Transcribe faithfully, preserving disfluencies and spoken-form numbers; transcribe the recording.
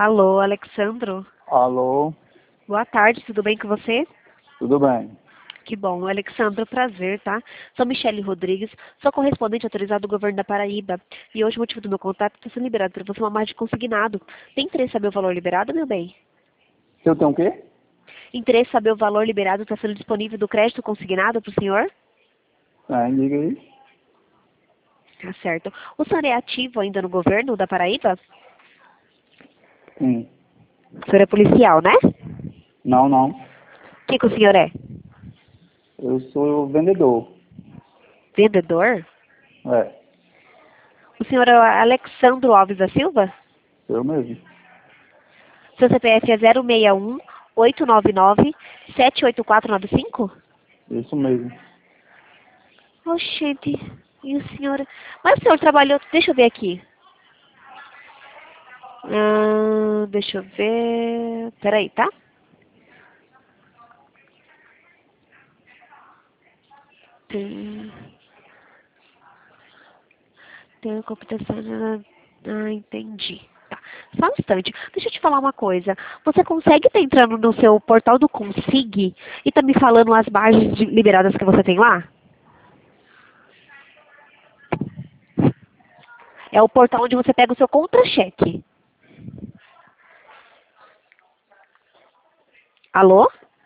Alô, Alexandro. Alô, Boa tarde, tudo bem com você? tudo bem? Que bom, Alexandro, prazer, tá? Sou Michele Rodrigues, sou correspondente autorizado do governo da Paraíba. E hoje o motivo do meu contato está sendo liberado para você uma margem de consignado. Tem interesse em saber o valor liberado, meu bem? Se eu tenho o quê? Interesse em saber o valor liberado está sendo disponível do crédito consignado para o senhor? Ah, diga aí. Tá certo. O senhor é ativo ainda no governo da Paraíba? Sim. O senhor é policial, né? Não, não. O que, que o senhor é? Eu sou vendedor. Vendedor? É, O senhor é o Alexandro Alves da Silva? eu mesmo. Seu C P F é zero seis um, oito nove nove, sete oito quatro nove cinco? Isso mesmo. Oxente, e o senhor... Mas o senhor trabalhou... Deixa eu ver aqui. Ah, deixa eu ver... Peraí, tá? Tem... Tem computação... Ah, entendi. Tá. Só um instante. Deixa eu te falar uma coisa. Você consegue estar entrando no seu portal do Consig e tá me falando as margens de- liberadas que você tem lá? É o portal onde você pega o seu contra-cheque. Alô?